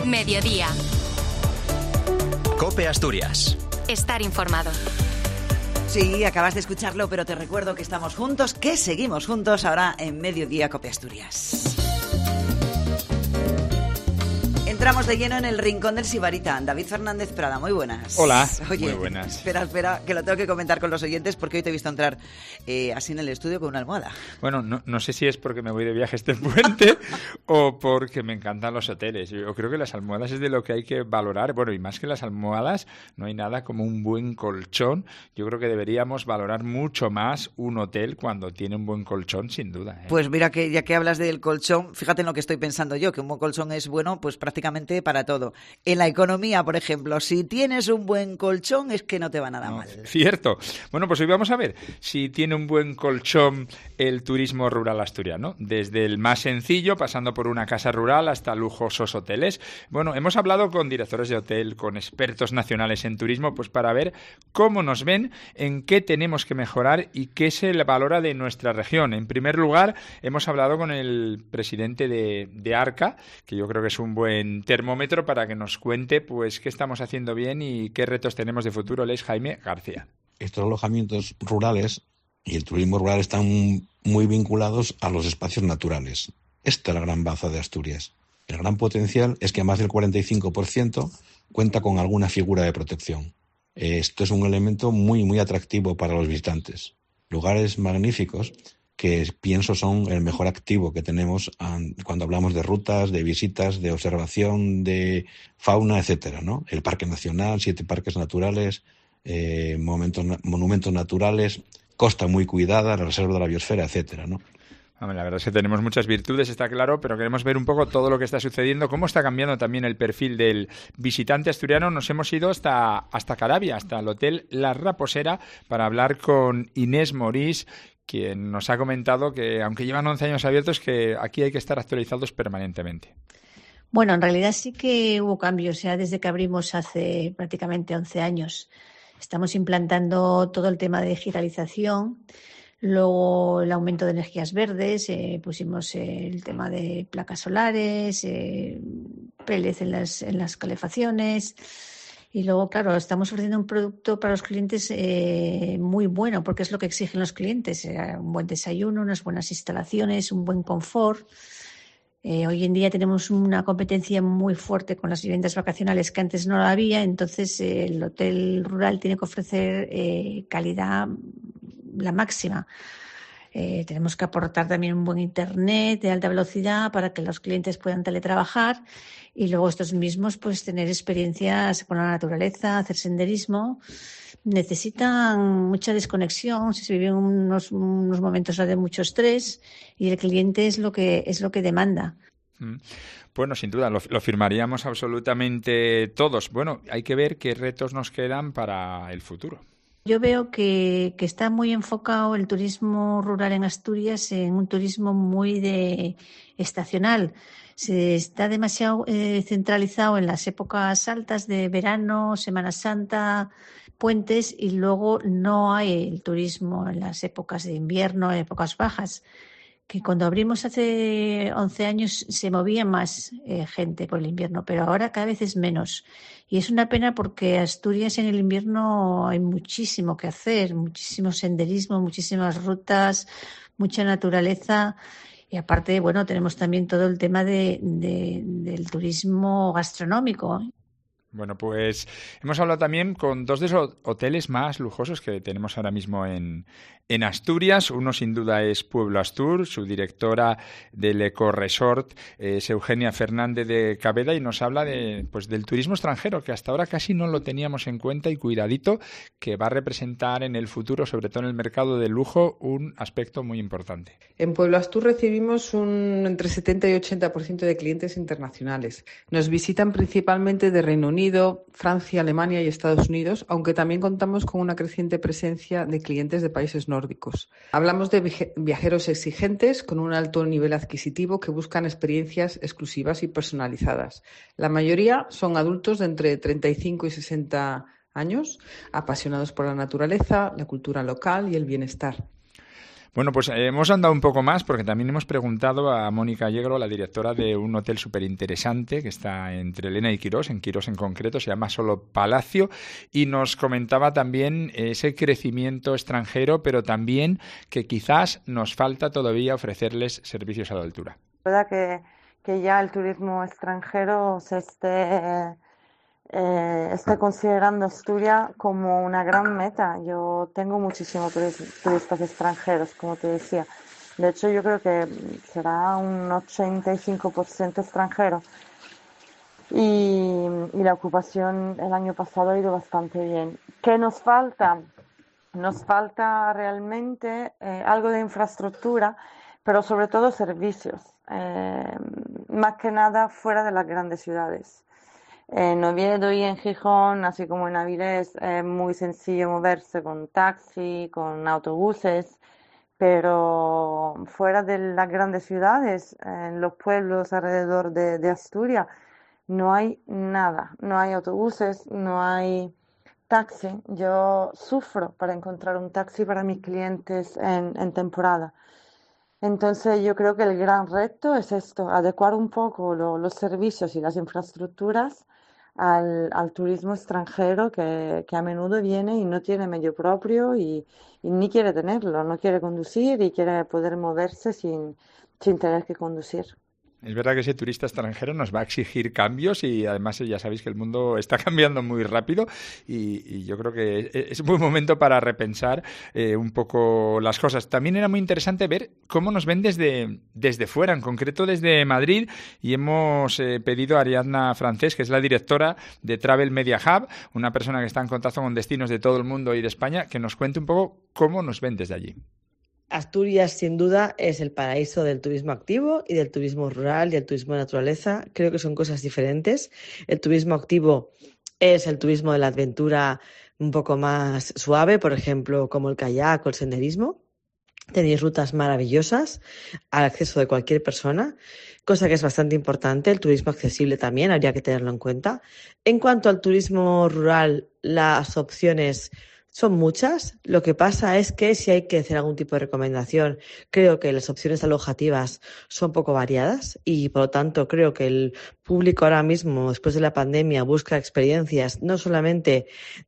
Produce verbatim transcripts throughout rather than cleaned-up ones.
Mediodía. COPE Asturias. Estar informado. Sí, acabas de escucharlo, pero te recuerdo que estamos juntos, que seguimos juntos ahora en Mediodía COPE Asturias. Entramos de lleno en el rincón del Sibarita. David Fernández Prada, muy buenas. Hola, Oye, muy buenas. Espera, espera, que lo tengo que comentar con los oyentes porque hoy te he visto entrar eh, así en el estudio con una almohada. Bueno, no, no sé si es porque me voy de viaje este puente o porque me encantan los hoteles. Yo creo que las almohadas es de lo que hay que valorar. Bueno, y más que las almohadas, no hay nada como un buen colchón. Yo creo que deberíamos valorar mucho más un hotel cuando tiene un buen colchón, sin duda, ¿eh? Pues mira, que ya que hablas del colchón, fíjate en lo que estoy pensando yo, que un buen colchón es bueno pues prácticamente para todo. En la economía, por ejemplo, si tienes un buen colchón es que no te va nada No, mal. Cierto. Bueno, pues hoy vamos a ver si tiene un buen colchón el turismo rural asturiano, desde el más sencillo, pasando por una casa rural hasta lujosos hoteles. Bueno, hemos hablado con directores de hotel, con expertos nacionales en turismo, pues para ver cómo nos ven, en qué tenemos que mejorar y qué se le valora de nuestra región. En primer lugar, hemos hablado con el presidente de, de Arca, que yo creo que es un buen termómetro para que nos cuente pues qué estamos haciendo bien y qué retos tenemos de futuro. Él es Jaime García. Estos alojamientos rurales y el turismo rural están muy vinculados a los espacios naturales. Esta es la gran baza de Asturias. El gran potencial es que más del cuarenta y cinco por ciento cuenta con alguna figura de protección. Esto es un elemento muy, muy atractivo para los visitantes. Lugares magníficos que pienso son el mejor activo que tenemos cuando hablamos de rutas, de visitas, de observación, de fauna, etcétera, ¿no? El Parque Nacional, siete parques naturales, eh, momentos, monumentos naturales, costa muy cuidada, la reserva de la biosfera, etcétera, ¿no? La verdad es que tenemos muchas virtudes, está claro, pero queremos ver un poco todo lo que está sucediendo, cómo está cambiando también el perfil del visitante asturiano. Nos hemos ido hasta, hasta Carabia, hasta el Hotel La Raposera, para hablar con Inés Morís, quien nos ha comentado que, aunque llevan once años abiertos, que aquí hay que estar actualizados permanentemente. Bueno, en realidad sí que hubo cambios ya desde que abrimos hace prácticamente once años. Estamos implantando todo el tema de digitalización, luego el aumento de energías verdes, eh, pusimos eh, el tema de placas solares, eh, pellets en las, en las calefacciones. Y luego, claro, estamos ofreciendo un producto para los clientes eh, muy bueno, porque es lo que exigen los clientes. Eh, un buen desayuno, unas buenas instalaciones, un buen confort. Eh, hoy en día tenemos una competencia muy fuerte con las viviendas vacacionales que antes no la había. Entonces, eh, el hotel rural tiene que ofrecer eh, calidad la máxima. Eh, tenemos que aportar también un buen internet de alta velocidad para que los clientes puedan teletrabajar y luego estos mismos pues tener experiencias con la naturaleza, hacer senderismo. Necesitan mucha desconexión, si se viven unos, unos momentos de mucho estrés y el cliente es lo que es lo que demanda. Bueno, sin duda, lo, lo firmaríamos absolutamente todos. Bueno, hay que ver qué retos nos quedan para el futuro. Yo veo que, que está muy enfocado el turismo rural en Asturias en un turismo muy de estacional. Se está demasiado eh, centralizado en las épocas altas de verano, Semana Santa, puentes, y luego no hay el turismo en las épocas de invierno, épocas bajas. Que cuando abrimos hace once años se movía más eh, gente por el invierno, pero ahora cada vez es menos. Y es una pena porque Asturias en el invierno hay muchísimo que hacer, muchísimo senderismo, muchísimas rutas, mucha naturaleza. Y aparte, bueno, tenemos también todo el tema de, de, del turismo gastronómico. Bueno, pues hemos hablado también con dos de los hoteles más lujosos que tenemos ahora mismo en, en Asturias. Uno sin duda es Pueblo Astur, su directora del Eco Resort es Eugenia Fernández de Cabeda y nos habla de, pues, del turismo extranjero, que hasta ahora casi no lo teníamos en cuenta y cuidadito, que va a representar en el futuro, sobre todo en el mercado del lujo, un aspecto muy importante. En Pueblo Astur recibimos un entre setenta y ochenta por ciento de clientes internacionales. Nos visitan principalmente de Reino Unido, Francia, Alemania y Estados Unidos, aunque también contamos con una creciente presencia de clientes de países nórdicos. Hablamos de viajeros exigentes con un alto nivel adquisitivo que buscan experiencias exclusivas y personalizadas. La mayoría son adultos de entre treinta y cinco y sesenta años, apasionados por la naturaleza, la cultura local y el bienestar. Bueno, pues eh, hemos andado un poco más porque también hemos preguntado a Mónica Yegro, la directora de un hotel súper interesante que está entre Elena y Quirós, en Quirós en concreto, se llama Solo Palacio, y nos comentaba también ese crecimiento extranjero, pero también que quizás nos falta todavía ofrecerles servicios a la altura. Es verdad que, que ya el turismo extranjero se esté... Eh, estoy considerando Asturias como una gran meta. Yo tengo muchísimos turistas extranjeros, como te decía. De hecho, yo creo que será un ochenta y cinco por ciento extranjero. Y, y la ocupación el año pasado ha ido bastante bien. ¿Qué nos falta? Nos falta realmente eh, algo de infraestructura, pero sobre todo servicios. Eh, más que nada fuera de las grandes ciudades. En Oviedo y en Gijón, así como en Avilés, es muy sencillo moverse con taxi, con autobuses, pero fuera de las grandes ciudades, en los pueblos alrededor de, de Asturias, no hay nada, no hay autobuses, no hay taxi. Yo sufro para encontrar un taxi para mis clientes en, en temporada. Entonces yo creo que el gran reto es esto, adecuar un poco lo, los servicios y las infraestructuras al, al turismo extranjero que, que a menudo viene y no tiene medio propio y, y ni quiere tenerlo, no quiere conducir y quiere poder moverse sin, sin tener que conducir. Es verdad que ese turista extranjero nos va a exigir cambios y además ya sabéis que el mundo está cambiando muy rápido y, y yo creo que es un buen momento para repensar eh, un poco las cosas. También era muy interesante ver cómo nos ven desde, desde fuera, en concreto desde Madrid, y hemos eh, pedido a Ariadna Francés, que es la directora de Travel Media Hub, una persona que está en contacto con destinos de todo el mundo y de España, que nos cuente un poco cómo nos ven desde allí. Asturias, sin duda, es el paraíso del turismo activo y del turismo rural y del turismo de naturaleza. Creo que son cosas diferentes. El turismo activo es el turismo de la aventura un poco más suave, por ejemplo, como el kayak o el senderismo. Tenéis rutas maravillosas al acceso de cualquier persona, cosa que es bastante importante. El turismo accesible también habría que tenerlo en cuenta. En cuanto al turismo rural, las opciones son muchas. Lo que pasa es que si hay que hacer algún tipo de recomendación, creo que las opciones alojativas son poco variadas y, por lo tanto, creo que el público ahora mismo, después de la pandemia, busca experiencias no solamente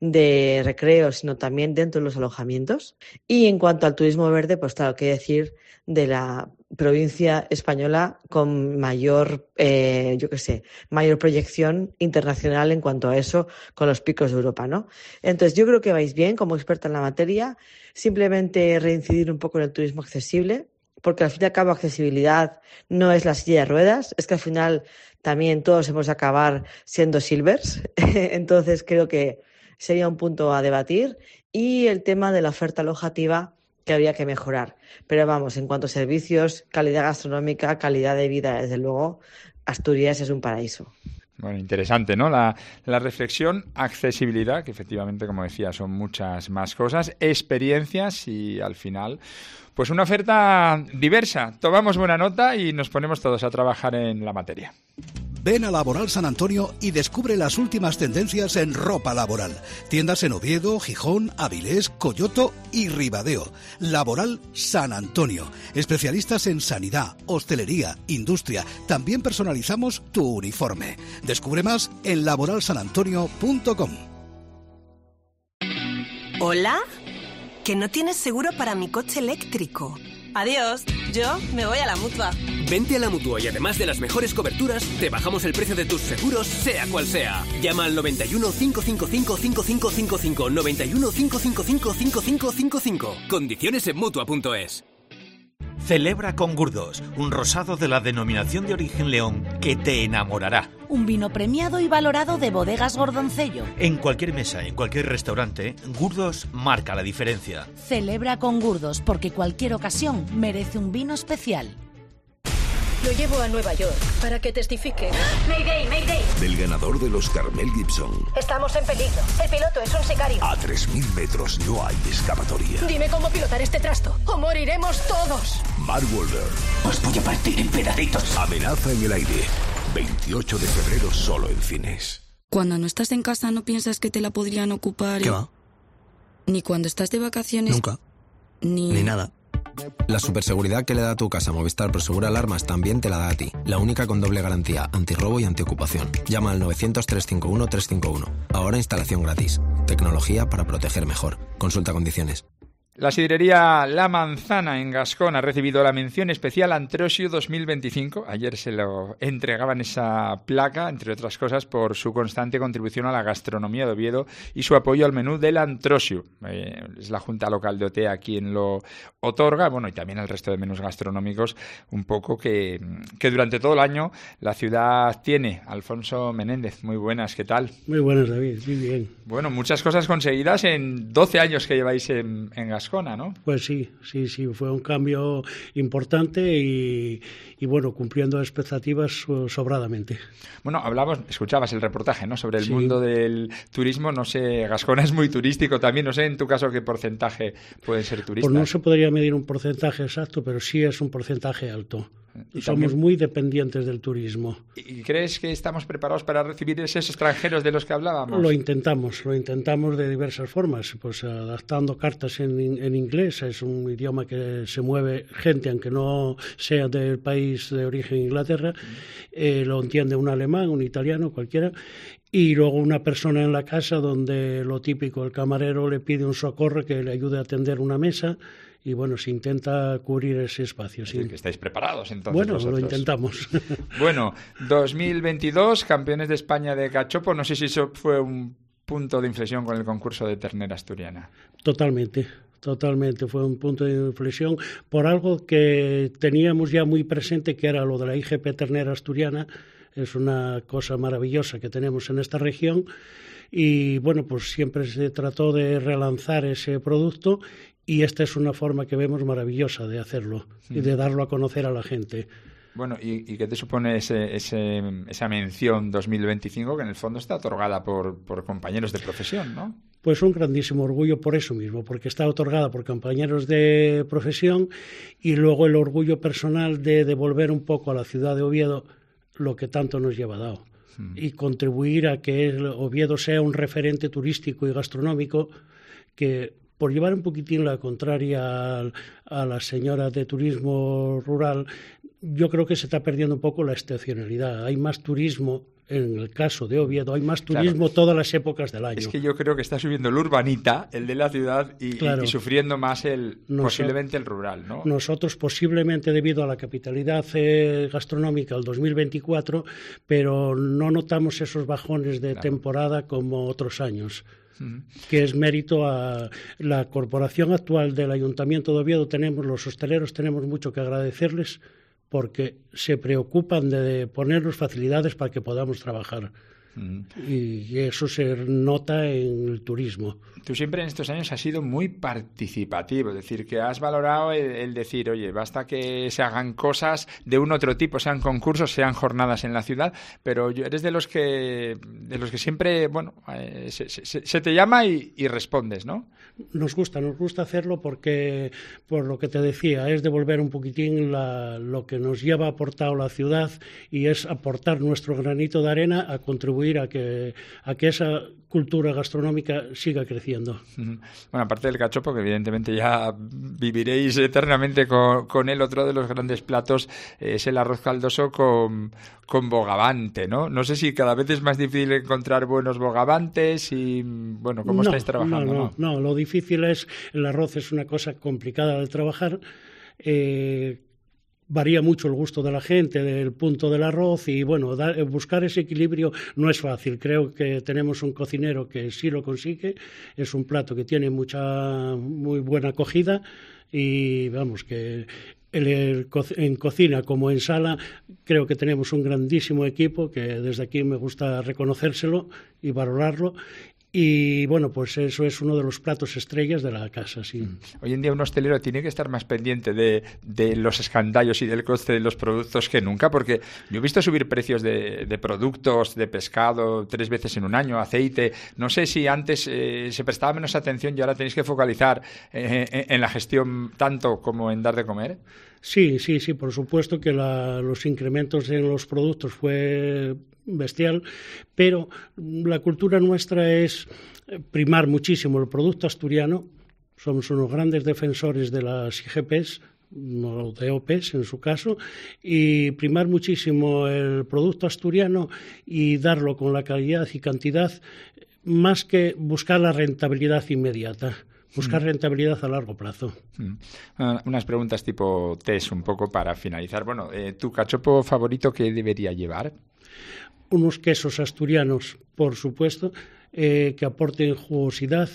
de recreo, sino también dentro de los alojamientos. Y en cuanto al turismo verde, pues claro, qué decir de la provincia española con mayor, eh, yo qué sé, mayor proyección internacional en cuanto a eso, con los picos de Europa, ¿no? Entonces, yo creo que vais bien como experta en la materia. Simplemente reincidir un poco en el turismo accesible, porque al fin y al cabo accesibilidad no es la silla de ruedas, es que al final también todos hemos de acabar siendo silvers. Entonces, creo que sería un punto a debatir. Y el tema de la oferta alojativa, que habría que mejorar. Pero vamos, en cuanto a servicios, calidad gastronómica, calidad de vida, desde luego, Asturias es un paraíso. Bueno, interesante, ¿no? La, la reflexión, accesibilidad, que efectivamente, como decía, son muchas más cosas, experiencias y al final, pues una oferta diversa. Tomamos buena nota y nos ponemos todos a trabajar en la materia. Ven a Laboral San Antonio y descubre las últimas tendencias en ropa laboral. Tiendas en Oviedo, Gijón, Avilés, Coyoto y Ribadeo. Laboral San Antonio. Especialistas en sanidad, hostelería, industria. También personalizamos tu uniforme. Descubre más en laboral san antonio punto com. ¿Hola? ¿Que no tienes seguro para mi coche eléctrico? Adiós, yo me voy a la Mutua. Vente a la Mutua y además de las mejores coberturas, te bajamos el precio de tus seguros, sea cual sea. Llama al noventa y uno, cinco cinco cinco, cinco cinco cinco cinco, noventa y uno, cinco cinco cinco, cinco cinco cinco cinco. Condiciones en Mutua punto es. Celebra con Gurdos, un rosado de la denominación de origen León que te enamorará. Un vino premiado y valorado de Bodegas Gordoncello. En cualquier mesa, en cualquier restaurante, Gurdos marca la diferencia. Celebra con Gurdos porque cualquier ocasión merece un vino especial. Lo llevo a Nueva York para que testifique. Mayday, Mayday. Del ganador del Oscar Mel Gibson. Estamos en peligro. El piloto es un sicario. A tres mil metros no hay escapatoria. Dime cómo pilotar este trasto o moriremos todos. Mark Wahlberg. Os voy a partir en pedacitos. Amenaza en el aire. veintiocho de febrero solo en cines. Cuando no estás en casa no piensas que te la podrían ocupar. ¿Qué va? Ni cuando estás de vacaciones. Nunca. Ni... Ni nada. La superseguridad que le da a tu casa Movistar Prosegur Alarmas también te la da a ti. La única con doble garantía, antirrobo y antiocupación. Llama al novecientos, trescientos cincuenta y uno, trescientos cincuenta y uno. Ahora instalación gratis. Tecnología para proteger mejor. Consulta condiciones. La sidrería La Manzana en Gascón ha recibido la mención especial Antrosiu dos mil veinticinco. Ayer se lo entregaban esa placa, entre otras cosas, por su constante contribución a la gastronomía de Oviedo y su apoyo al menú del Antrosiu. Eh, es la Junta Local de Otea quien lo otorga, bueno, y también al resto de menús gastronómicos, un poco que, que durante todo el año la ciudad tiene. Alfonso Menéndez, muy buenas, ¿qué tal? Muy buenas, David, muy bien. Bueno, muchas cosas conseguidas en doce años que lleváis en, en Gascón. ¿No? Pues sí, sí, sí, fue un cambio importante y, y bueno, cumpliendo expectativas sobradamente. Bueno, hablamos, escuchabas el reportaje, ¿no?, sobre el sí. mundo del turismo. No sé, Gascón es muy turístico también, no sé en tu caso qué porcentaje pueden ser turistas. Pues no se podría medir un porcentaje exacto, pero sí es un porcentaje alto. Y somos también muy dependientes del turismo. ¿Y crees que estamos preparados para recibir esos extranjeros de los que hablábamos? Lo intentamos, lo intentamos de diversas formas, pues adaptando cartas en, en inglés, es un idioma que se mueve gente, aunque no sea del país de origen Inglaterra, eh, lo entiende un alemán, un italiano, cualquiera, y luego una persona en la casa donde lo típico, el camarero le pide un socorro que le ayude a atender una mesa. Y bueno, se intenta cubrir ese espacio. Es sí. decir, que estáis preparados entonces. Bueno, vosotros. lo intentamos. Bueno, dos mil veintidós, campeones de España de cachopo. No sé si eso fue un punto de inflexión con el concurso de ternera asturiana. Totalmente, totalmente. Fue un punto de inflexión por algo que teníamos ya muy presente, que era lo de la I G P ternera asturiana. Es una cosa maravillosa que tenemos en esta región. Y bueno, pues siempre se trató de relanzar ese producto. Y esta es una forma que vemos maravillosa de hacerlo y de darlo a conocer a la gente. Bueno, ¿y, y qué te supone ese, ese, esa mención dos mil veinticinco que en el fondo está otorgada por, por compañeros de profesión, ¿no? Pues un grandísimo orgullo por eso mismo, porque está otorgada por compañeros de profesión y luego el orgullo personal de devolver un poco a la ciudad de Oviedo lo que tanto nos lleva dado mm. y contribuir a que Oviedo sea un referente turístico y gastronómico que... Por llevar un poquitín la contraria a, a las señoras de turismo rural, yo creo que se está perdiendo un poco la estacionalidad. Hay más turismo, en el caso de Oviedo, hay más turismo claro. todas las épocas del año. Es que yo creo que está subiendo el urbanita, el de la ciudad, y, claro. y, y sufriendo más el Nos, posiblemente el rural, ¿no? Nosotros posiblemente debido a la capitalidad eh, gastronómica del dos mil veinticuatro, pero no notamos esos bajones de claro. temporada como otros años. Que es mérito a la corporación actual del Ayuntamiento de Oviedo. Tenemos, los hosteleros tenemos mucho que agradecerles porque se preocupan de ponernos facilidades para que podamos trabajar. Mm. Y eso se nota en el turismo. Tú siempre en estos años has sido muy participativo, es decir, que has valorado el, el decir, oye, basta que se hagan cosas de un otro tipo, sean concursos, sean jornadas en la ciudad, pero yo eres de los que de los que siempre, bueno, eh, se, se, se te llama y, y respondes, ¿no? Nos gusta, nos gusta hacerlo porque, por lo que te decía, es devolver un poquitín la, lo que nos lleva aportado la ciudad y es aportar nuestro granito de arena a contribuir a que, a que esa cultura gastronómica siga creciendo. Bueno, aparte del cachopo, que evidentemente ya viviréis eternamente con, con él, otro de los grandes platos es el arroz caldoso con, con bogavante, ¿no? No sé si cada vez es más difícil encontrar buenos bogavantes y, bueno, ¿cómo no, estáis trabajando? No, no, no, no, lo difícil es, el arroz es una cosa complicada de trabajar, eh, varía mucho el gusto de la gente, del punto del arroz y, bueno, dar, buscar ese equilibrio no es fácil. Creo que tenemos un cocinero que sí lo consigue, es un plato que tiene mucha, muy buena acogida y, vamos, que el, el, en cocina como en sala creo que tenemos un grandísimo equipo que desde aquí me gusta reconocérselo y valorarlo. Y bueno, pues eso es uno de los platos estrellas de la casa, sí. Hoy en día un hostelero tiene que estar más pendiente de, de los escandallos y del coste de los productos que nunca, porque yo he visto subir precios de, de productos, de pescado, tres veces en un año, aceite. No sé si antes eh, se prestaba menos atención y ahora tenéis que focalizar eh, en la gestión tanto como en dar de comer. Sí, sí, sí, por supuesto que la, los incrementos en los productos fue bestial, pero la cultura nuestra es primar muchísimo el producto asturiano, somos unos grandes defensores de las I G Ps, o de O Ps en su caso, y primar muchísimo el producto asturiano y darlo con la calidad y cantidad, más que buscar la rentabilidad inmediata. Buscar rentabilidad a largo plazo. Mm. Uh, unas preguntas tipo test un poco para finalizar. Bueno, eh, ¿tu cachopo favorito qué debería llevar? Unos quesos asturianos, por supuesto, eh, que aporten jugosidad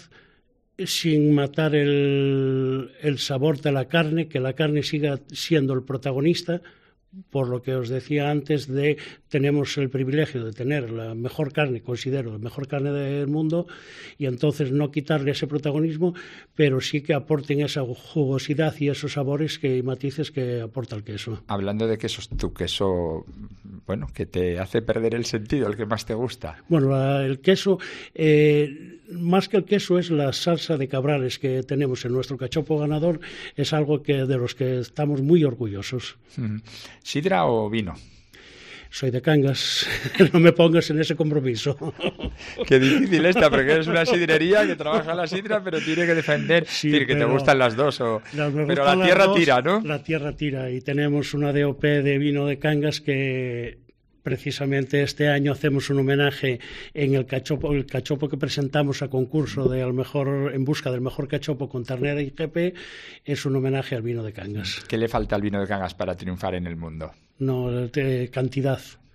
sin matar el, el sabor de la carne, que la carne siga siendo el protagonista. Por lo que os decía antes, de tenemos el privilegio de tener la mejor carne, considero la mejor carne del mundo, y entonces no quitarle ese protagonismo, pero sí que aporten esa jugosidad y esos sabores que, y matices que aporta el queso. Hablando de quesos, tu queso, bueno, que te hace perder el sentido, el que más te gusta. Bueno, la, el queso, eh, más que el queso, es la salsa de cabrales que tenemos en nuestro cachopo ganador, es algo que de los que estamos muy orgullosos. Mm. ¿Sidra o vino? Soy de Cangas, no me pongas en ese compromiso. Qué difícil esta, porque eres una sidrería que trabaja la sidra, pero tiene que defender, sí, decir, que te gustan las dos. O... Pero la tierra dos, tira, ¿no? La tierra tira, y tenemos una D O P de vino de Cangas que precisamente este año hacemos un homenaje en el cachopo, el cachopo que presentamos a concurso de al mejor, en busca del mejor cachopo con ternera y I G P, es un homenaje al vino de Cangas. ¿Qué le falta al vino de Cangas para triunfar en el mundo? No, de cantidad.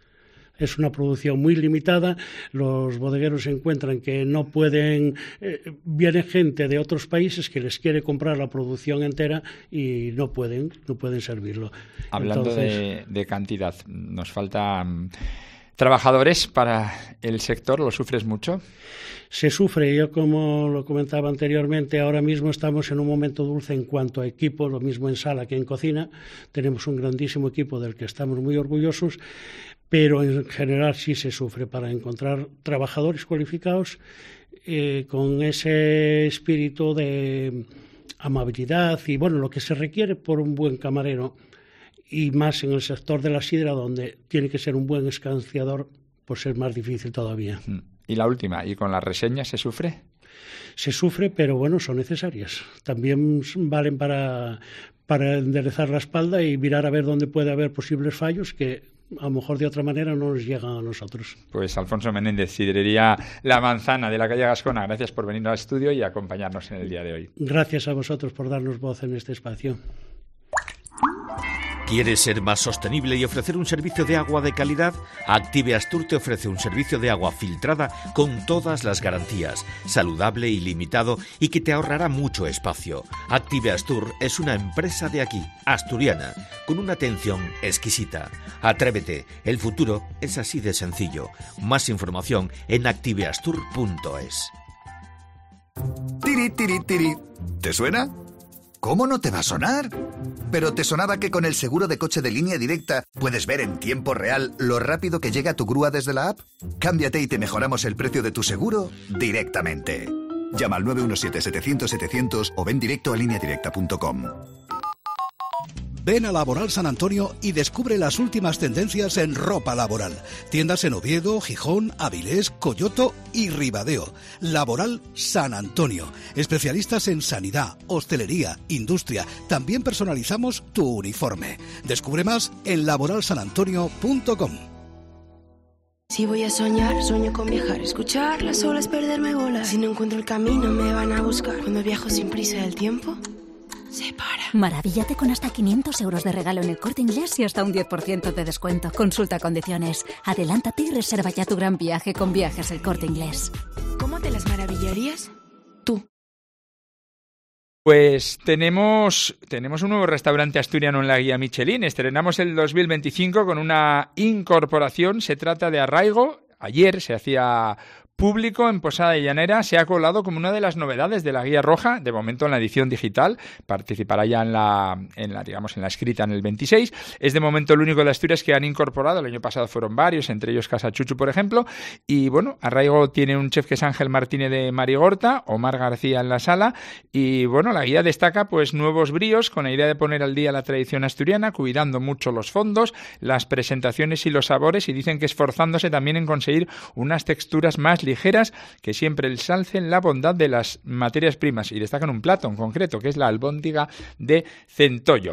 Es una producción muy limitada, los bodegueros encuentran que no pueden, eh, viene gente de otros países que les quiere comprar la producción entera y no pueden, no pueden servirlo. Hablando Entonces, de, de cantidad, ¿nos faltan trabajadores para el sector? ¿Lo sufres mucho? Se sufre. Yo, como lo comentaba anteriormente, ahora mismo estamos en un momento dulce en cuanto a equipo, lo mismo en sala que en cocina. Tenemos un grandísimo equipo del que estamos muy orgullosos, pero en general sí se sufre para encontrar trabajadores cualificados eh, con ese espíritu de amabilidad y, bueno, lo que se requiere por un buen camarero, y más en el sector de la sidra, donde tiene que ser un buen escanciador, pues es más difícil todavía. Y la última, ¿y con las reseñas se sufre? Se sufre, pero bueno, son necesarias. También valen para, para enderezar la espalda y mirar a ver dónde puede haber posibles fallos que a lo mejor de otra manera no nos llegan a nosotros. Pues Alfonso Menéndez, sidrería La Manzana de la calle Gascona, gracias por venir al estudio y acompañarnos en el día de hoy. Gracias a vosotros por darnos voz en este espacio. ¿Quieres ser más sostenible y ofrecer un servicio de agua de calidad? Active Astur te ofrece un servicio de agua filtrada con todas las garantías, saludable y limitado, y que te ahorrará mucho espacio. Active Astur es una empresa de aquí, asturiana, con una atención exquisita. Atrévete, el futuro es así de sencillo. Más información en active astur punto es. Tiri, tiri, tiri. ¿Te suena? ¿Cómo no te va a sonar? ¿Pero te sonaba que con el seguro de coche de Línea Directa puedes ver en tiempo real lo rápido que llega tu grúa desde la app? Cámbiate y te mejoramos el precio de tu seguro directamente. Llama al nueve uno siete, setecientos, setecientos o ven directo a línea directa punto com. Ven a Laboral San Antonio y descubre las últimas tendencias en ropa laboral. Tiendas en Oviedo, Gijón, Avilés, Coyoto y Ribadeo. Laboral San Antonio. Especialistas en sanidad, hostelería, industria. También personalizamos tu uniforme. Descubre más en laboral san antonio punto com. Si voy a soñar, sueño con viajar. Escuchar las olas, perderme bolas. Si no encuentro el camino, me van a buscar. Cuando viajo sin prisa del tiempo se para. Maravíllate con hasta quinientos euros de regalo en El Corte Inglés y hasta un diez por ciento de descuento. Consulta condiciones. Adelántate y reserva ya tu gran viaje con Viajes El Corte Inglés. ¿Cómo te las maravillarías? Tú. Pues tenemos, tenemos un nuevo restaurante asturiano en la guía Michelin. Estrenamos el dos mil veinticinco con una incorporación. Se trata de Arraigo. Ayer se hacía público en Posada de Llanera, se ha colado como una de las novedades de la guía roja, de momento en la edición digital, participará ya en la, en la, digamos, en la escrita en el veintiséis, es de momento el único de Asturias que han incorporado, el año pasado fueron varios, entre ellos Casa Chuchu, por ejemplo, y bueno, Arraigo tiene un chef que es Ángel Martínez de Marigorta, Omar García en la sala, y bueno, la guía destaca pues nuevos bríos, con la idea de poner al día la tradición asturiana, cuidando mucho los fondos, las presentaciones y los sabores, y dicen que esforzándose también en conseguir unas texturas más ligeras que siempre ensalcen la bondad de las materias primas, y destacan un plato en concreto, que es la albóndiga de centollo.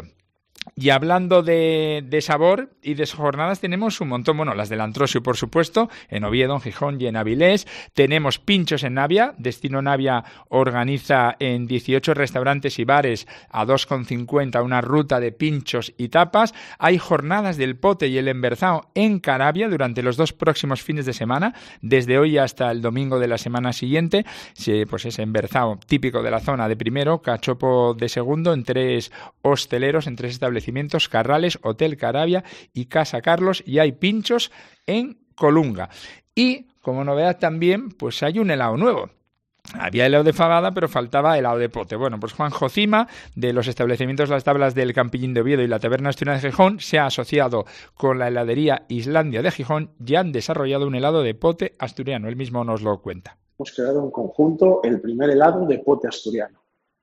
Y hablando de, de sabor y de jornadas, tenemos un montón. Bueno, las del Antrosio, por supuesto, en Oviedo, en Gijón y en Avilés. Tenemos pinchos en Navia. Destino Navia organiza en dieciocho restaurantes y bares a dos con cincuenta una ruta de pinchos y tapas. Hay jornadas del pote y el emberzao en Carabia durante los dos próximos fines de semana, desde hoy hasta el domingo de la semana siguiente. Sí, pues ese emberzao típico de la zona de primero, cachopo de segundo, en tres hosteleros, en tres establecimientos. establecimientos, Carrales, Hotel Carabia y Casa Carlos, y hay pinchos en Colunga. Y, como novedad también, pues hay un helado nuevo. Había helado de fabada, pero faltaba helado de pote. Bueno, pues Juan Jocima, de los establecimientos Las Tablas del Campillín de Oviedo y la Taberna Asturiana de Gijón, se ha asociado con la heladería Islandia de Gijón y han desarrollado un helado de pote asturiano. Él mismo nos lo cuenta. Hemos creado en conjunto el primer helado de pote asturiano,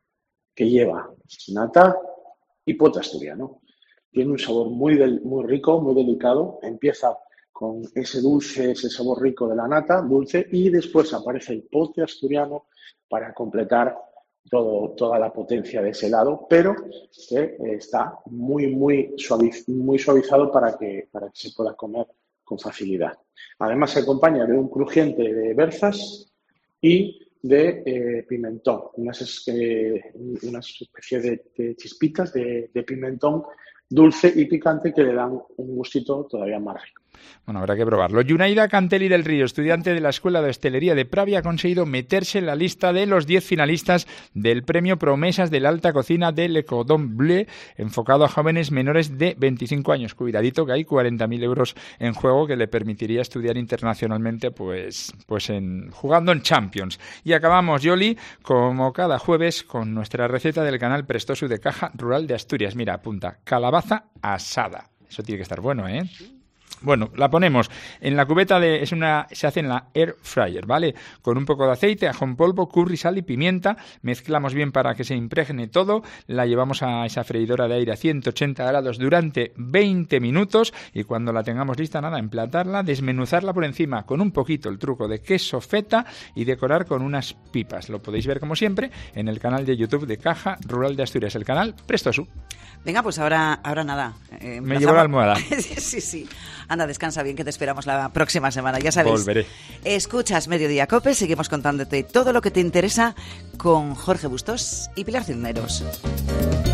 que lleva nata y pote asturiano. Tiene un sabor muy, del, muy rico, muy delicado. Empieza con ese dulce, ese sabor rico de la nata, dulce, y después aparece el pote asturiano para completar todo, toda la potencia de ese helado, pero que eh, está muy, muy, suaviz, muy suavizado para que, para que se pueda comer con facilidad. Además se acompaña de un crujiente de berzas y de eh, pimentón, unas, eh, unas especies de, de chispitas de, de pimentón dulce y picante que le dan un gustito todavía más rico. Bueno, habrá que probarlo. Yunaida Cantelli del Río, estudiante de la Escuela de Hostelería de Pravia, ha conseguido meterse en la lista de los diez finalistas del premio Promesas de la Alta Cocina de Le Cordon Bleu, enfocado a jóvenes menores de veinticinco años. Cuidadito, que hay cuarenta mil euros en juego que le permitiría estudiar internacionalmente, pues, pues en, jugando en Champions. Y acabamos, Yoli, como cada jueves, con nuestra receta del canal Prestosu de Caja Rural de Asturias. Mira, apunta, calabaza asada. Eso tiene que estar bueno, ¿eh? Bueno, la ponemos en la cubeta de... es una se hace en la air fryer, ¿vale? Con un poco de aceite, ajo en polvo, curry, sal y pimienta. Mezclamos bien para que se impregne todo. La llevamos a esa freidora de aire a ciento ochenta grados durante veinte minutos. Y cuando la tengamos lista, nada, emplatarla, desmenuzarla por encima con un poquito, el truco de queso feta, y decorar con unas pipas. Lo podéis ver, como siempre, en el canal de YouTube de Caja Rural de Asturias, el canal Prestosu. Venga, pues ahora, ahora nada. Eh, Me llevo la almohada. sí, sí, sí. Anda, descansa bien, que te esperamos la próxima semana, ya sabéis. Volveré. Escuchas Mediodía Cope, seguimos contándote todo lo que te interesa con Jorge Bustos y Pilar Cisneros.